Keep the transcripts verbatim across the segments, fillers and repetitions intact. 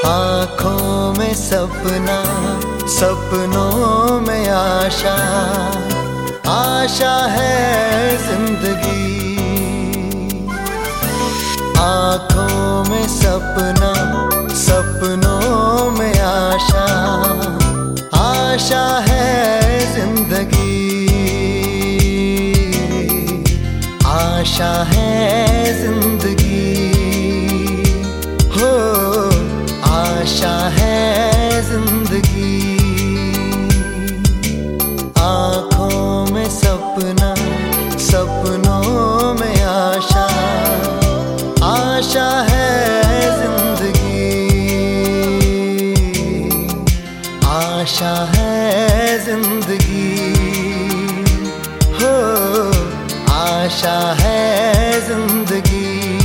आँखों में सपना, सपनों में आशा, आशा है जिंदगी। आँखों में सपना, सपनों में आशा, आशा है जिंदगी। आशा है जिंदगी, हो आशा है जिंदगी। आँखों में सपना, सपनों में आशा, आशा है जिंदगी। आशा है जिंदगी, हो आशा है जिंदगी।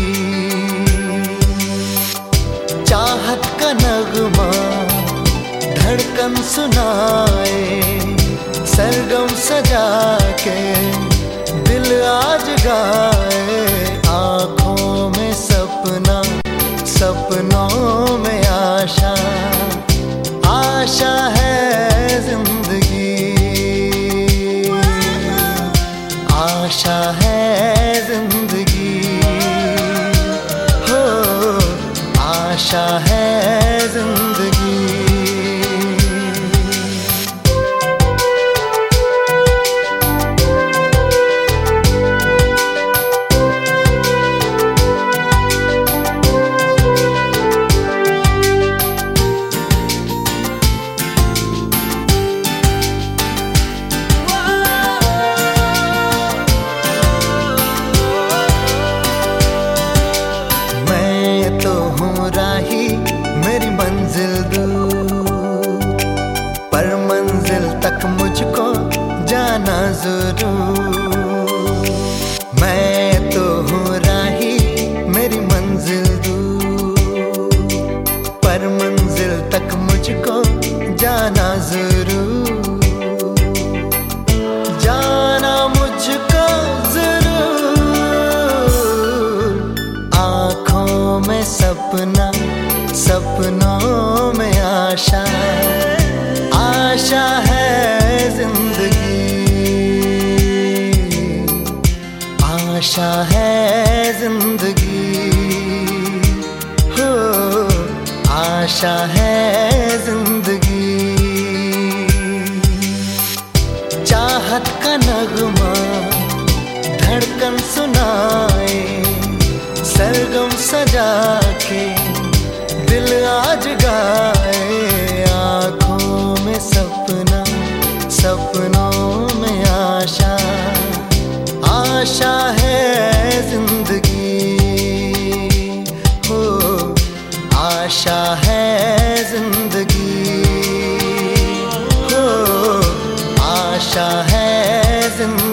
चाहत का नगमा धड़कन सुनाए, सरगम सजा के दिल आज गाए। आँखों में सपना, सपनों में आशा, आशा है जिंदगी। आशा है जिंदगी, हो आशा है जिंदगी। मेरी मंजिल दूर, पर मंजिल तक मुझको जाना जरूर। मैं तो हूँ राही, मेरी मंजिल दूर, पर मंजिल तक मुझको जाना जरूर। जाना मुझको जरूर। आँखों में सपना, सपनों में आशा, आशा है जिंदगी। आशा है जिंदगी, हो आशा है जिंदगी। चाहत का नगमा धड़कन सुनाए, सरगम सजा के दिल आज गाए। आँखों में सपना, सपनों में आशा, आशा है जिंदगी। हो आशा है जिंदगी, हो आशा है जिंदगी।